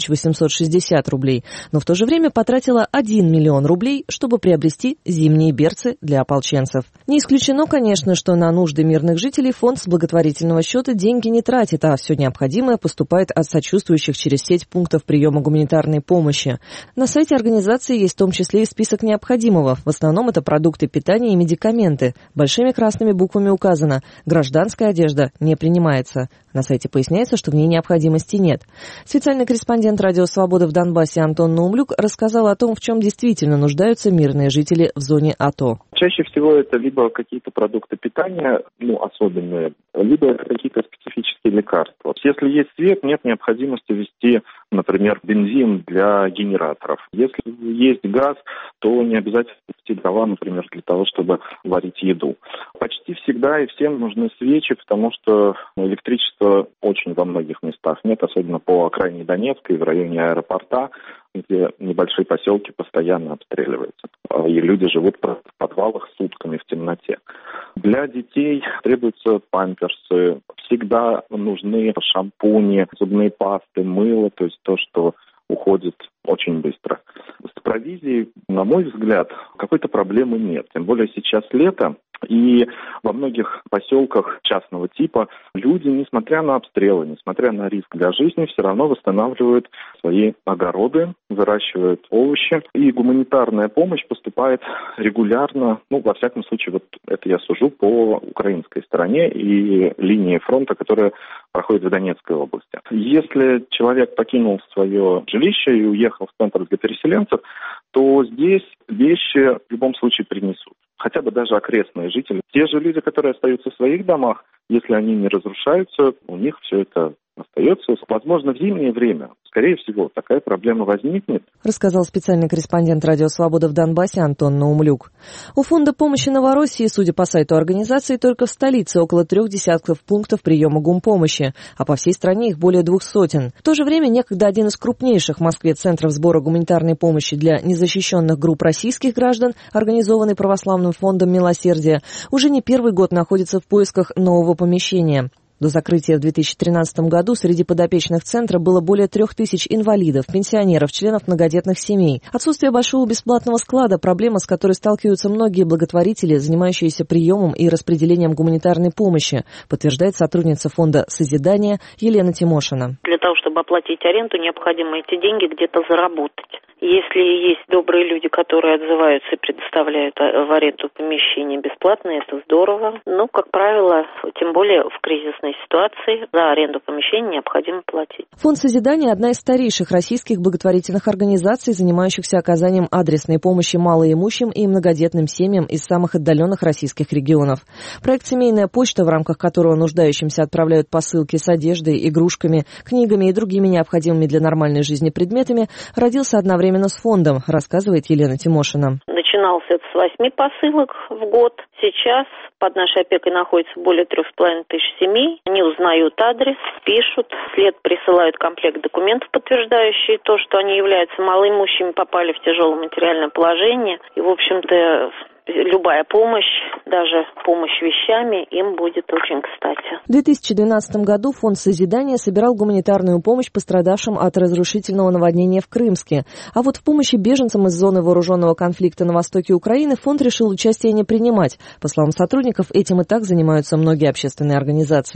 5860 рублей, но в то же время потратила 1 миллион рублей, чтобы приобрести зимние берцы для ополченцев. Не исключено, конечно, что на нужды мирных жителей фонд с благотворительного счета деньги не тратит, а все необходимое поступает от сочувствующих через сеть пунктов приема гуманитарной помощи. На сайте организации есть в том числе и список необходимого. В основном это продукты питания и медикаменты. Большими красными буквами указано: гражданская одежда не принимается. На сайте поясняется, что в ней необходимости нет. Специальный корреспондент «Радио Свобода» в Донбассе Антон Наумлюк рассказал о том, в чем действительно нуждаются мирные жители в зоне АТО. Чаще всего это либо какие-то продукты питания, особенные, либо это какие-то специфические лекарства. Если есть свет, нет необходимости везти, например, бензин для генераторов. Если есть газ, то не обязательно везти дрова, например, для того, чтобы варить еду. Почти всегда и всем нужны свечи, потому что электричества очень во многих местах нет, особенно по окраине Донецка и в районе аэропорта, где небольшие поселки постоянно обстреливаются. И люди живут в подвалах сутками в темноте. Для детей требуются памперсы. Всегда нужны шампуни, зубные пасты, мыло, то есть то, что уходит очень быстро. С провизией, на мой взгляд, какой-то проблемы нет. Тем более сейчас лето. И во многих поселках частного типа люди, несмотря на обстрелы, несмотря на риск для жизни, все равно восстанавливают свои огороды, выращивают овощи. И гуманитарная помощь поступает регулярно, во всяком случае, вот это я сужу по украинской стороне и линии фронта, которая проходит в Донецкой области. Если человек покинул свое жилище и уехал в центр для переселенцев, то здесь вещи в любом случае принесут. Хотя бы даже окрестные жители. Те же люди, которые остаются в своих домах, если они не разрушаются, у них все это остается. Возможно, в зимнее время, скорее всего, такая проблема возникнет. Рассказал специальный корреспондент «Радио Свобода» в Донбассе Антон Наумлюк. У Фонда помощи Новороссии, судя по сайту организации, только в столице около 3 десятков пунктов приема гумпомощи, а по всей стране их более 200. В то же время некогда один из крупнейших в Москве центров сбора гуманитарной помощи для незащищенных групп российских граждан, организованный православным фондом «Милосердие», уже не первый год находится в поисках нового помещения. До закрытия в 2013 году среди подопечных центра было более 3000 инвалидов, пенсионеров, членов многодетных семей. Отсутствие большого бесплатного склада – проблема, с которой сталкиваются многие благотворители, занимающиеся приемом и распределением гуманитарной помощи, подтверждает сотрудница фонда «Созидание» Елена Тимошина. Для того, чтобы оплатить аренду, необходимо эти деньги где-то заработать. Если есть добрые люди, которые отзываются и предоставляют в аренду помещение бесплатно, это здорово. Но, как правило, тем более в кризисной ситуации, за аренду помещения необходимо платить. Фонд «Созидание» – одна из старейших российских благотворительных организаций, занимающихся оказанием адресной помощи малоимущим и многодетным семьям из самых отдаленных российских регионов. Проект «Семейная почта», в рамках которого нуждающимся отправляют посылки с одеждой, игрушками, книгами и другими необходимыми для нормальной жизни предметами, родился одновременно с фондом, рассказывает Елена Тимошина. Начинался это с 8 посылок в год. Сейчас под нашей опекой находится более 3500 семей. Они узнают адрес, пишут, вслед присылают комплект документов, подтверждающие то, что они являются малоимущими, попали в тяжелое материальное положение. И, в общем-то, любая помощь, даже помощь вещами, им будет очень кстати. В 2012 году фонд «Созидание» собирал гуманитарную помощь пострадавшим от разрушительного наводнения в Крымске. А вот в помощи беженцам из зоны вооруженного конфликта на востоке Украины фонд решил участие не принимать. По словам сотрудников, этим и так занимаются многие общественные организации.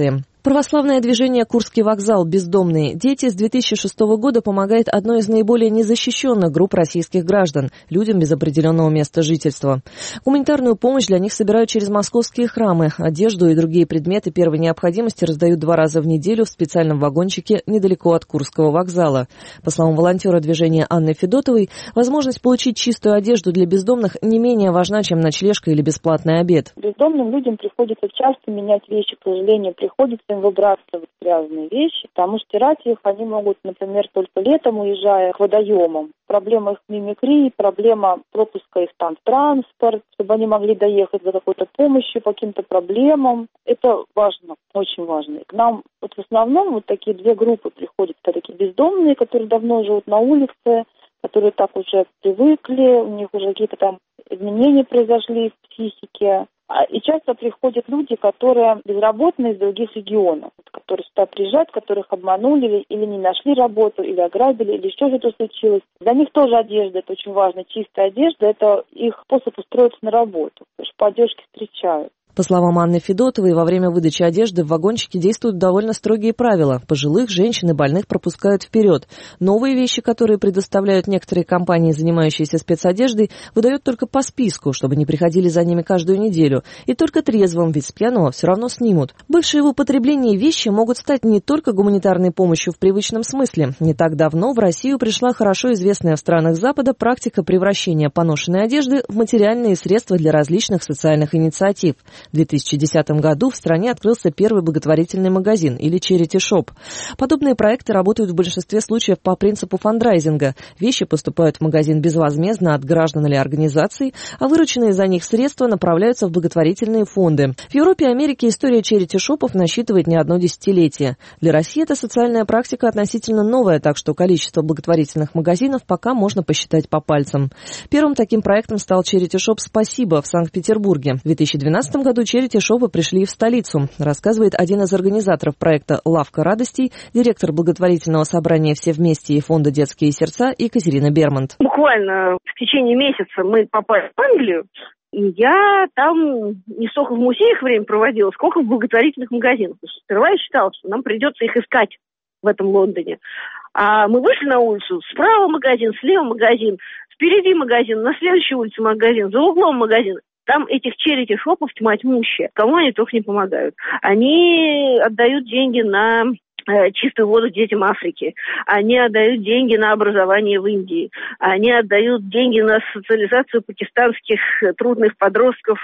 Православное движение «Курский вокзал. Бездомные дети» с 2006 года помогает одной из наиболее незащищенных групп российских граждан – людям без определенного места жительства. Гуманитарную помощь для них собирают через московские храмы. Одежду и другие предметы первой необходимости раздают 2 раза в неделю в специальном вагончике недалеко от Курского вокзала. По словам волонтера движения Анны Федотовой, возможность получить чистую одежду для бездомных не менее важна, чем ночлежка или бесплатный обед. Бездомным людям приходится часто менять вещи, к сожалению, приходится выбрасывать грязные вещи, потому что стирать их они могут, например, только летом, уезжая к водоемам. Проблема их мимикрии, проблема пропуска их там в транспорт, чтобы они могли доехать за какой-то помощью по каким-то проблемам. Это важно, очень важно. И к нам в основном такие 2 группы приходят. Это такие бездомные, которые давно живут на улице, которые так уже привыкли, у них уже какие-то там изменения произошли в психике. И часто приходят люди, которые безработные из других регионов, которые сюда приезжают, которых обманули или не нашли работу, или ограбили, или еще что-то случилось. Для них тоже одежда, это очень важно. Чистая одежда – это их способ устроиться на работу, потому что по одежке встречают. По словам Анны Федотовой, во время выдачи одежды в вагончике действуют довольно строгие правила. Пожилых, женщин и больных пропускают вперед. Новые вещи, которые предоставляют некоторые компании, занимающиеся спецодеждой, выдают только по списку, чтобы не приходили за ними каждую неделю. И только трезвым, ведь с пьяного все равно снимут. Бывшие в употреблении вещи могут стать не только гуманитарной помощью в привычном смысле. Не так давно в Россию пришла хорошо известная в странах Запада практика превращения поношенной одежды в материальные средства для различных социальных инициатив. В 2010 году в стране открылся первый благотворительный магазин или charity shop. Подобные проекты работают в большинстве случаев по принципу фандрайзинга. Вещи поступают в магазин безвозмездно от граждан или организаций, а вырученные за них средства направляются в благотворительные фонды. В Европе и Америке история charity-шопов насчитывает не одно десятилетие. Для России эта социальная практика относительно новая, так что количество благотворительных магазинов пока можно посчитать по пальцам. Первым таким проектом стал charity-shop «Спасибо» в Санкт-Петербурге. В 2012 году charity-шопы пришли и в столицу, рассказывает один из организаторов проекта «Лавка радостей», директор благотворительного собрания «Все вместе» и фонда «Детские сердца» Екатерина Бермонт. Буквально в течение месяца мы попали в Англию, и я там не столько в музеях время проводила, сколько в благотворительных магазинах. Сперва я считала, что нам придется их искать в этом Лондоне. А мы вышли на улицу, справа магазин, слева магазин, впереди магазин, на следующей улице магазин, за углом магазин. Там этих charity-шопов тьма тьмущая. Кому они только не помогают. Они отдают деньги на чистую воду детям Африки. Они отдают деньги на образование в Индии. Они отдают деньги на социализацию пакистанских трудных подростков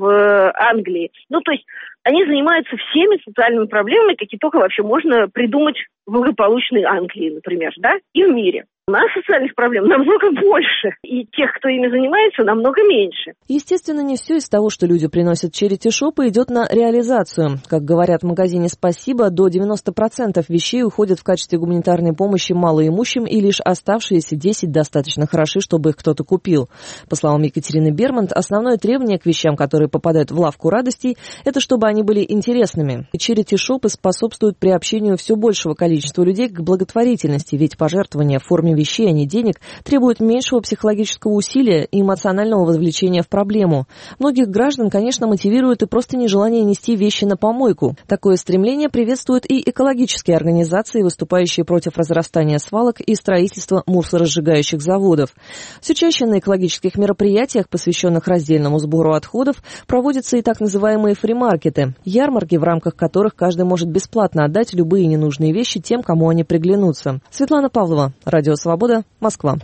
в Англии. Ну, то есть они занимаются всеми социальными проблемами, какие только вообще можно придумать в благополучной Англии, например, да, и в мире. У нас социальных проблем намного больше, и тех, кто ими занимается, намного меньше. Естественно, не все из того, что люди приносят в charity-шопы, идет на реализацию. Как говорят в магазине «Спасибо», до 90% вещей уходят в качестве гуманитарной помощи малоимущим, и лишь оставшиеся 10 достаточно хороши, чтобы их кто-то купил. По словам Екатерины Бермонт, основное требование к вещам, которые попадают в лавку радостей, это чтобы они были интересными. И charity-шопы способствуют приобщению все большего количества людей к благотворительности, ведь пожертвования в форме вещей, а не денег, требуют меньшего психологического усилия и эмоционального вовлечения в проблему. Многих граждан, конечно, мотивирует и просто нежелание нести вещи на помойку. Такое стремление приветствуют и экологические организации, выступающие против разрастания свалок и строительства мусоросжигающих заводов. Все чаще на экологических мероприятиях, посвященных раздельному сбору отходов, проводятся и так называемые фримаркеты, ярмарки, в рамках которых каждый может бесплатно отдать любые ненужные вещи тем, кому они приглянутся. Светлана Павлова, Радио Свобода, Москва.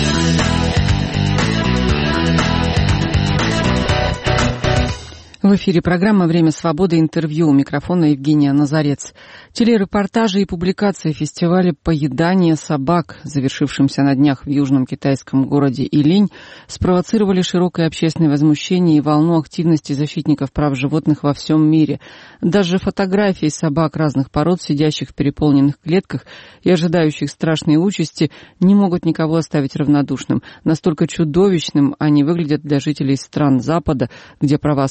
В эфире программа «Время свободы», интервью, у микрофона Евгения Назарец. Телерепортажи и публикации фестиваля поедания собак, завершившимся на днях в южном китайском городе Илинь, спровоцировали широкое общественное возмущение и волну активности защитников прав животных во всем мире. Даже фотографии собак разных пород, сидящих в переполненных клетках и ожидающих страшной участи, не могут никого оставить равнодушным. Настолько чудовищным они выглядят для жителей стран Запада, где права собак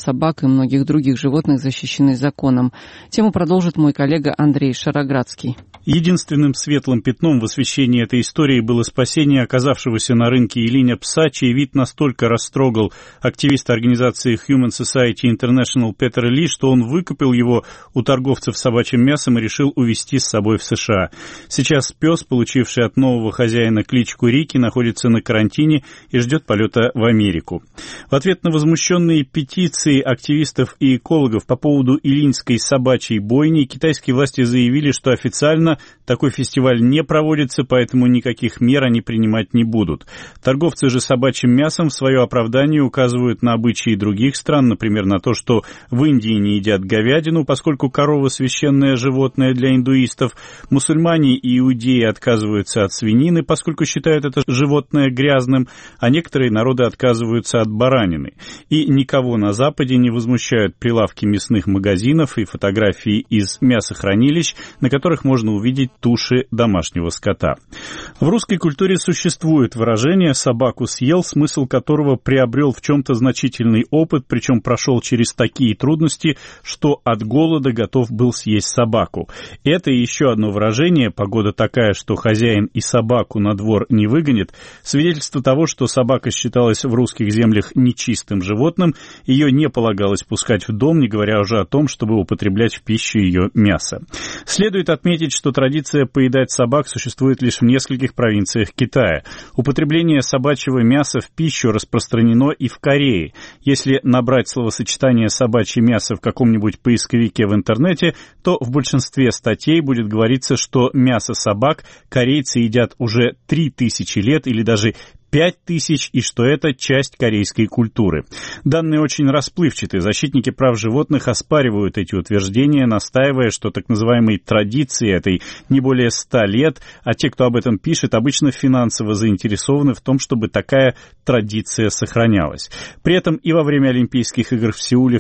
и многих других животных защищены законом. Тему продолжит мой коллега Андрей Шароградский. Единственным светлым пятном в освещении этой истории было спасение оказавшегося на рынке Илиня пса, чей вид настолько растрогал активиста организации Human Society International Петера Ли, что он выкупил его у торговцев собачьим мясом и решил увезти с собой в США. Сейчас пес, получивший от нового хозяина кличку Рики, находится на карантине и ждет полета в Америку. В ответ на возмущенные петиции активистов и экологов по поводу илиньской собачьей бойни, китайские власти заявили, что официально такой фестиваль не проводится, поэтому никаких мер они принимать не будут. Торговцы же собачьим мясом в свое оправдание указывают на обычаи других стран, например, на то, что в Индии не едят говядину, поскольку корова священное животное для индуистов, мусульмане и иудеи отказываются от свинины, поскольку считают это животное грязным, а некоторые народы отказываются от баранины. И никого на Западе не возмущают прилавки мясных магазинов и фотографии из мясохранилищ, на которых можно увидеть туши домашнего скота. В русской культуре существует выражение «собаку съел», смысл которого приобрел в чем-то значительный опыт, причем прошел через такие трудности, что от голода готов был съесть собаку. Это и еще одно выражение «погода такая, что хозяин и собаку на двор не выгонит», свидетельство того, что собака считалась в русских землях нечистым животным, ее не полагалось пускать в дом, не говоря уже о том, чтобы употреблять в пищу ее мясо. Следует отметить, что традиция поедать собак существует лишь в нескольких провинциях Китая. Употребление собачьего мяса в пищу распространено и в Корее. Если набрать словосочетание «собачье мясо» в каком-нибудь поисковике в интернете, то в большинстве статей будет говориться, что мясо собак корейцы едят уже 3000 лет или даже 5000, и что это часть корейской культуры. Данные очень расплывчаты. Защитники прав животных оспаривают эти утверждения, настаивая, что так называемой традиции этой не более 100 лет, а те, кто об этом пишет, обычно финансово заинтересованы в том, чтобы такая традиция сохранялась. При этом и во время Олимпийских игр в Сеуле в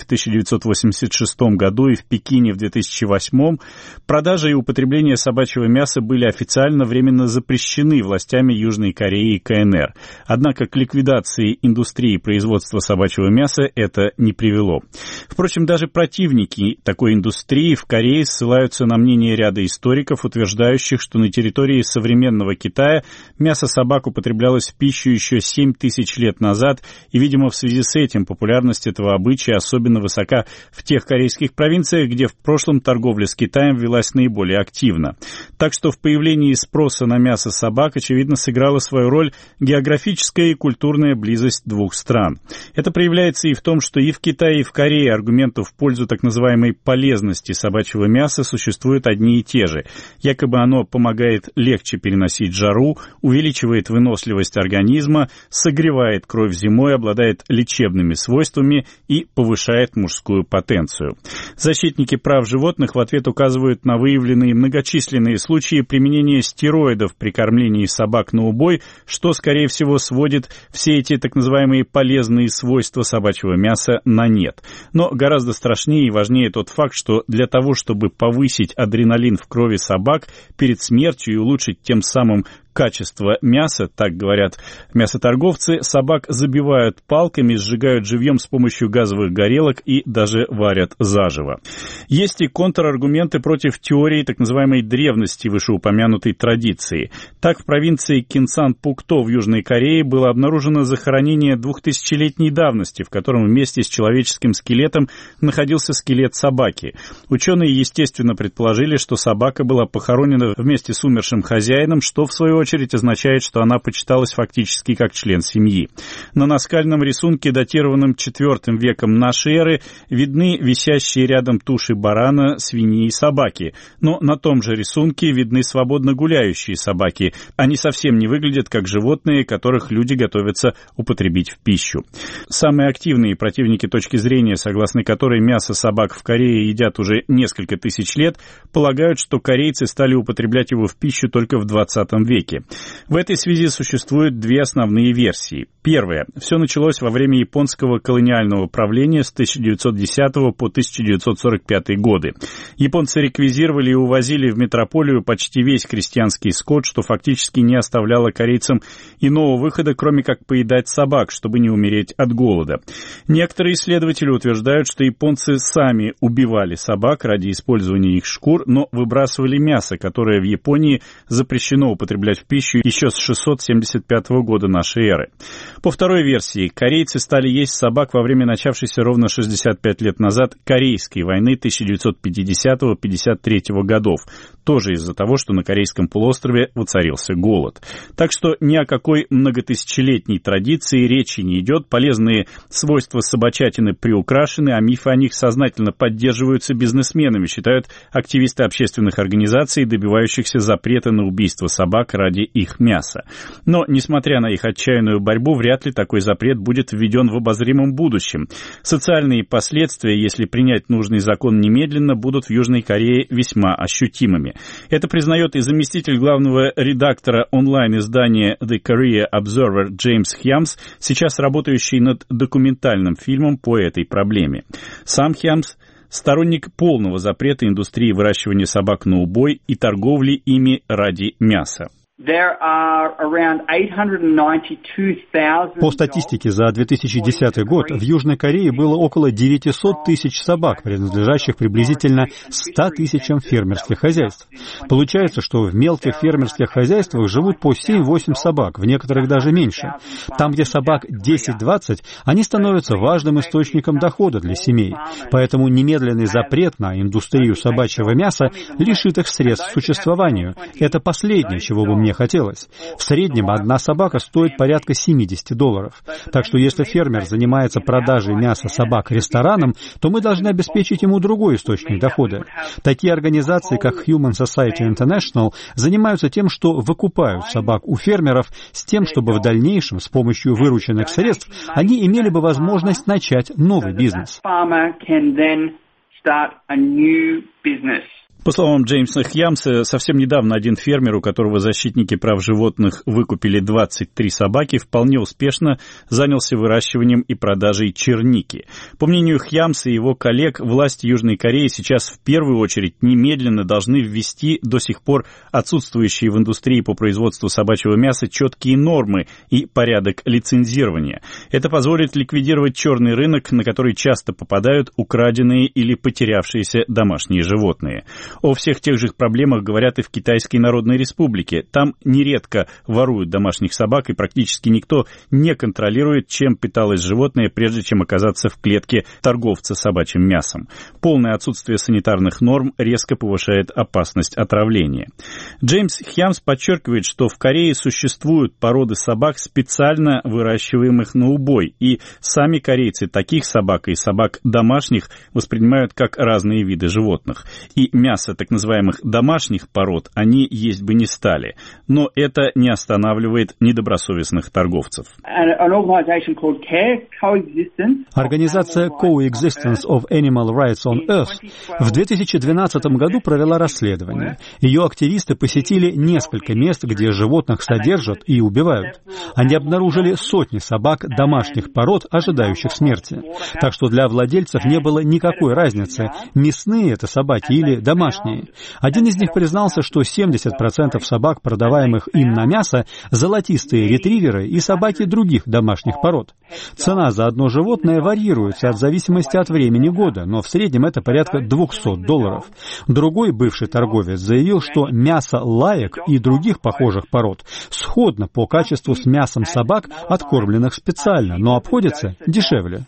1986 году и в Пекине в 2008 продажа и употребление собачьего мяса были официально временно запрещены властями Южной Кореи и КНР. Однако к ликвидации индустрии производства собачьего мяса это не привело. Впрочем, даже противники такой индустрии в Корее ссылаются на мнение ряда историков, утверждающих, что на территории современного Китая мясо собак употреблялось в пищу еще 7000 лет назад, и, видимо, в связи с этим популярность этого обычая особенно высока в тех корейских провинциях, где в прошлом торговля с Китаем велась наиболее активно. Так что в появлении спроса на мясо собак, очевидно, сыграла свою роль географическая и культурная близость двух стран. Это проявляется и в том, что и в Китае, и в Корее аргументов в пользу так называемой полезности собачьего мяса существуют одни и те же. Якобы оно помогает легче переносить жару, увеличивает выносливость организма, согревает кровь зимой, обладает лечебными свойствами и повышает мужскую потенцию. Защитники прав животных в ответ указывают на выявленные многочисленные случаи применения стероидов при кормлении собак на убой, что, скорее всего, сводит все эти так называемые полезные свойства собачьего мяса на нет. Но гораздо страшнее и важнее тот факт, что для того, чтобы повысить адреналин в крови собак перед смертью и улучшить тем самым качество мяса, так говорят мясоторговцы, собак забивают палками, сжигают живьем с помощью газовых горелок и даже варят заживо. Есть и контраргументы против теории так называемой древности вышеупомянутой традиции. Так, в провинции Кинсан-Пукто в Южной Корее было обнаружено захоронение 2000-летней давности, в котором вместе с человеческим скелетом находился скелет собаки. Ученые, естественно, предположили, что собака была похоронена вместе с умершим хозяином, что, в свою очередь, означает, что она почиталась фактически как член семьи. На наскальном рисунке, датированном IV веком нашей эры, видны висящие рядом туши барана, свиньи и собаки. Но на том же рисунке видны свободно гуляющие собаки. Они совсем не выглядят как животные, которых люди готовятся употребить в пищу. Самые активные противники точки зрения, согласно которой мясо собак в Корее едят уже несколько тысяч лет, полагают, что корейцы стали употреблять его в пищу только в 20 веке. Фейсбуке. В этой связи существуют две основные версии. Первая. Все началось во время японского колониального правления с 1910 по 1945 годы. Японцы реквизировали и увозили в метрополию почти весь крестьянский скот, что фактически не оставляло корейцам иного выхода, кроме как поедать собак, чтобы не умереть от голода. Некоторые исследователи утверждают, что японцы сами убивали собак ради использования их шкур, но выбрасывали мясо, которое в Японии запрещено употреблять в пищу еще с 675 года нашей эры. По второй версии, корейцы стали есть собак во время начавшейся ровно 65 лет назад Корейской войны 1950-53 годов, тоже из-за того, что на Корейском полуострове воцарился голод. Так что ни о какой многотысячелетней традиции речи не идет, полезные свойства собачатины приукрашены, а мифы о них сознательно поддерживаются бизнесменами, считают активисты общественных организаций, добивающихся запрета на убийство собак ради их мяса. Но, несмотря на их отчаянную борьбу, вряд ли такой запрет будет введен в обозримом будущем. Социальные последствия, если принять нужный закон немедленно, будут в Южной Корее весьма ощутимыми. Это признает и заместитель главного редактора онлайн-издания The Korea Observer Джеймс Хьямс, сейчас работающий над документальным фильмом по этой проблеме. Сам Хьямс – сторонник полного запрета индустрии выращивания собак на убой и торговли ими ради мяса. По статистике за 2010 год в Южной Корее было около 900 тысяч собак, принадлежащих приблизительно 100 тысячам фермерских хозяйств. Получается, что в мелких фермерских хозяйствах живут по 7-8 собак, в некоторых даже меньше. Там, где собак 10-20, они становятся важным источником дохода для семей. Поэтому немедленный запрет на индустрию собачьего мяса лишит их средств к существованию. Это последнее, чего бы мне хотелось. В среднем одна собака стоит порядка $70. Так что если фермер занимается продажей мяса собак ресторанам, то мы должны обеспечить ему другой источник дохода. Такие организации, как Human Society International, занимаются тем, что выкупают собак у фермеров с тем, чтобы в дальнейшем с помощью вырученных средств они имели бы возможность начать новый бизнес. По словам Джеймса Хьямса, совсем недавно один фермер, у которого защитники прав животных выкупили 23 собаки, вполне успешно занялся выращиванием и продажей черники. По мнению Хьямса и его коллег, власти Южной Кореи сейчас в первую очередь немедленно должны ввести до сих пор отсутствующие в индустрии по производству собачьего мяса четкие нормы и порядок лицензирования. Это позволит ликвидировать черный рынок, на который часто попадают украденные или потерявшиеся домашние животные. О всех тех же проблемах говорят и в Китайской Народной Республике. Там нередко воруют домашних собак, и практически никто не контролирует, чем питалось животное, прежде чем оказаться в клетке торговца собачьим мясом. Полное отсутствие санитарных норм резко повышает опасность отравления. Джеймс Хьямс подчеркивает, что в Корее существуют породы собак, специально выращиваемых на убой, и сами корейцы таких собак и собак домашних воспринимают как разные виды животных. И мясо так называемых домашних пород они есть бы не стали. Но это не останавливает недобросовестных торговцев. Организация Coexistence of Animal Rights on Earth в 2012 году провела расследование. Ее активисты посетили несколько мест, где животных содержат и убивают. Они обнаружили сотни собак домашних пород, ожидающих смерти. Так что для владельцев не было никакой разницы, мясные это собаки или домашние. Один из них признался, что 70% собак, продаваемых им на мясо, золотистые ретриверы и собаки других домашних пород. Цена за одно животное варьируется в зависимости от времени года, но в среднем это порядка $200. Другой бывший торговец заявил, что мясо лаек и других похожих пород сходно по качеству с мясом собак, откормленных специально, но обходится дешевле.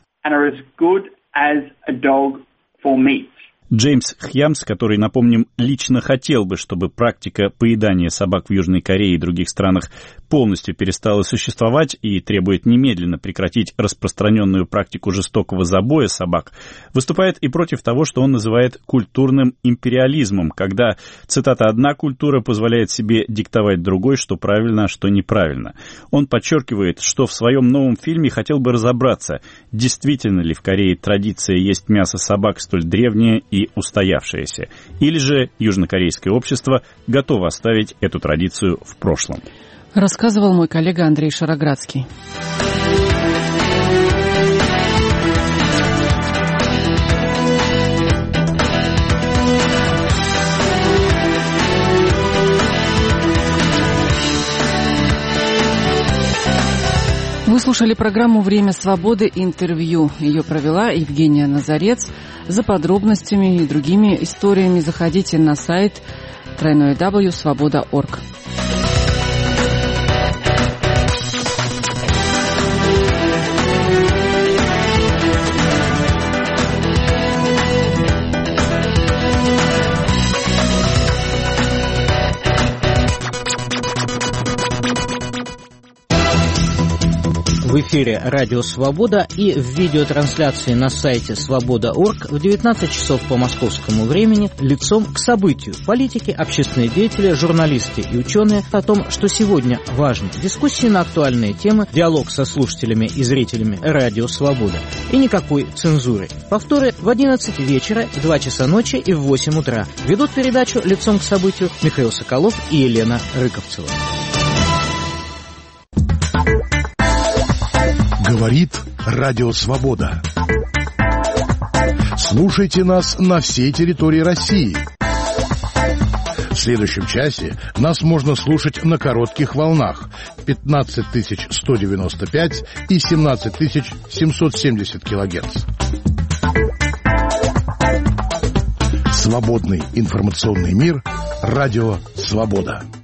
Джеймс Хьямс, который, напомним, лично хотел бы, чтобы практика поедания собак в Южной Корее и других странах полностью перестала существовать и требует немедленно прекратить распространенную практику жестокого забоя собак, выступает и против того, что он называет культурным империализмом, когда, цитата, «одна культура позволяет себе диктовать другой, что правильно, а что неправильно». Он подчеркивает, что в своем новом фильме хотел бы разобраться, действительно ли в Корее традиция есть мясо собак столь древняя и устоявшееся. Или же южнокорейское общество готово оставить эту традицию в прошлом. Рассказывал мой коллега Андрей Шароградский. Вы слушали программу «Время свободы. Интервью». Ее провела Евгения Назарец. За подробностями и другими историями заходите на сайт www.svoboda.org. В эфире «Радио Свобода» и в видеотрансляции на сайте svoboda.org в 19 часов по московскому времени лицом к событию. Политики, общественные деятели, журналисты и ученые о том, что сегодня важно. Дискуссии на актуальные темы, диалог со слушателями и зрителями «Радио Свобода». И никакой цензуры. Повторы в 11 вечера, в 2 часа ночи и в 8 утра. Ведут передачу лицом к событию Михаил Соколов и Елена Рыковцева. Говорит Радио Свобода. Слушайте нас на всей территории России. В следующем часе нас можно слушать на коротких волнах 15195 и 17770 килогерц. Свободный информационный мир. Радио Свобода.